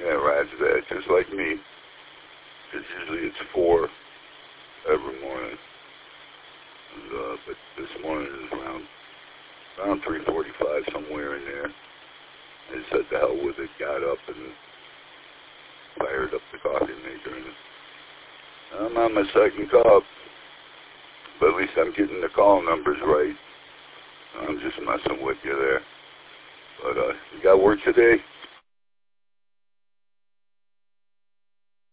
Yeah, Rad's bad, just like me. Because usually it's 4 every morning. And, but this morning is around 3:45, somewhere in there. I said the hell with it, got up and fired up the coffee maker. And I'm on my second cup. But at least I'm getting the call numbers right. I'm just messing with you there. But you got work today?